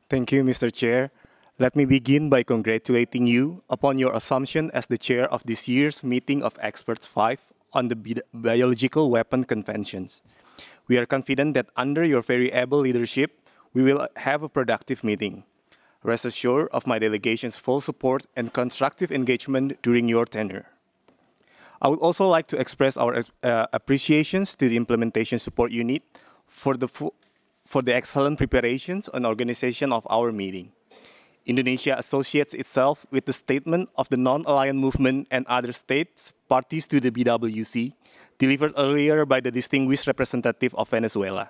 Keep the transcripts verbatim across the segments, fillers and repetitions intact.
Thank you, Mister Chair. Let me begin by congratulating you upon your assumption as the chair of this year's meeting of Experts five on the Bi- Biological Weapon Conventions. We are confident that under your very able leadership, we will have a productive meeting. Rest assured of my delegation's full support and constructive engagement during your tenure. I would also like to express our uh, appreciations to the Implementation Support Unit for the, fu- for the excellent preparations and organization of our meeting. Indonesia associates itself with the statement of the Non-Aligned Movement and other states parties to the B W C, delivered earlier by the distinguished representative of Venezuela.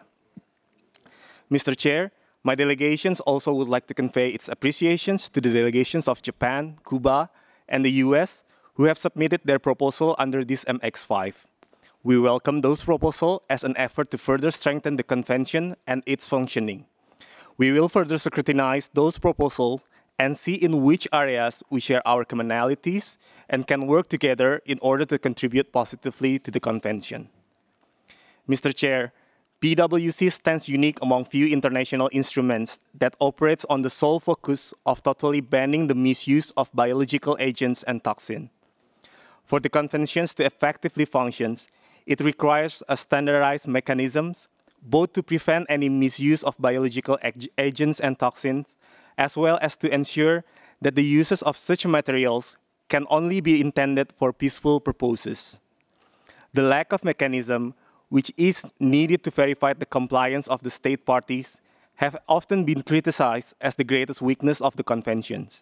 Mister Chair, my delegations also would like to convey its appreciations to the delegations of Japan, Cuba, and the U S who have submitted their proposal under this M X five. We welcome those proposals as an effort to further strengthen the convention and its functioning. We will further scrutinize those proposals and see in which areas we share our commonalities and can work together in order to contribute positively to the convention. Mister Chair, P W C stands unique among few international instruments that operates on the sole focus of totally banning the misuse of biological agents and toxins. For the conventions to effectively function, it requires a standardized mechanisms both to prevent any misuse of biological ag- agents and toxins, as well as to ensure that the uses of such materials can only be intended for peaceful purposes. The lack of mechanism which is needed to verify the compliance of the state parties have often been criticized as the greatest weakness of the conventions.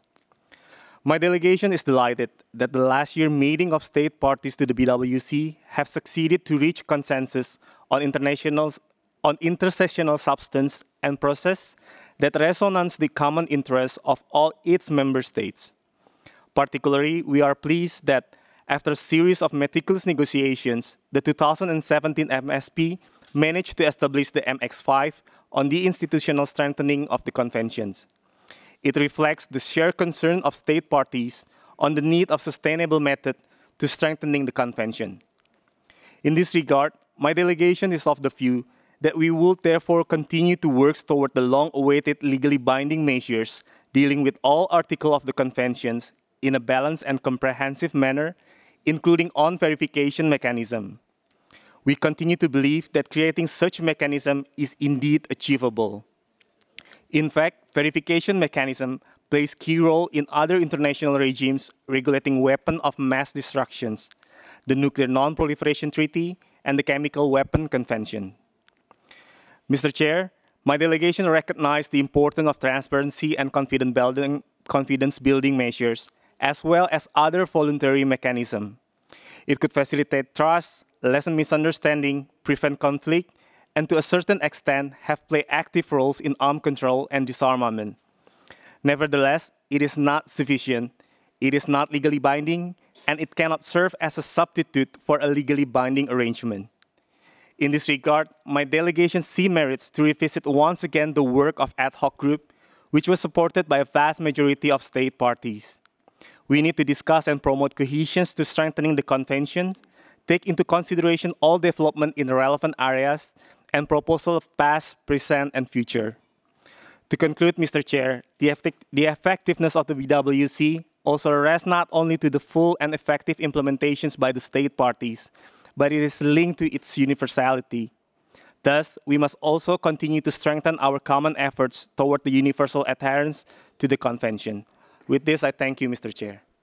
My delegation is delighted that the last year meeting of state parties to the B W C have succeeded to reach consensus on international on intersessional substance and process that resonates the common interests of all its member states. Particularly, we are pleased that after a series of meticulous negotiations, the two thousand seventeen M S P managed to establish the M X five on the institutional strengthening of the conventions. It reflects the shared concern of state parties on the need of sustainable method to strengthening the convention. In this regard, my delegation is of the view that we would therefore continue to work toward the long-awaited legally binding measures dealing with all articles of the conventions in a balanced and comprehensive manner, including on verification mechanism. We continue to believe that creating such mechanism is indeed achievable. In fact, verification mechanism plays key role in other international regimes regulating weapons of mass destruction, the Nuclear Non-Proliferation Treaty, and the Chemical Weapon Convention. Mister Chair, my delegation recognized the importance of transparency and confidence building, confidence building measures, as well as other voluntary mechanisms. It could facilitate trust, lessen misunderstanding, prevent conflict, and to a certain extent have played active roles in arms control and disarmament. Nevertheless, it is not sufficient, it is not legally binding, and it cannot serve as a substitute for a legally binding arrangement. In this regard, my delegation see merits to revisit once again the work of ad hoc group, which was supported by a vast majority of state parties. We need to discuss and promote cohesion to strengthening the convention, take into consideration all development in relevant areas, and proposal of past, present, and future. To conclude, Mister Chair, the, effect- the effectiveness of the B W C also rests not only to the full and effective implementations by the state parties, but it is linked to its universality. Thus, we must also continue to strengthen our common efforts toward the universal adherence to the Convention. With this, I thank you, Mister Chair.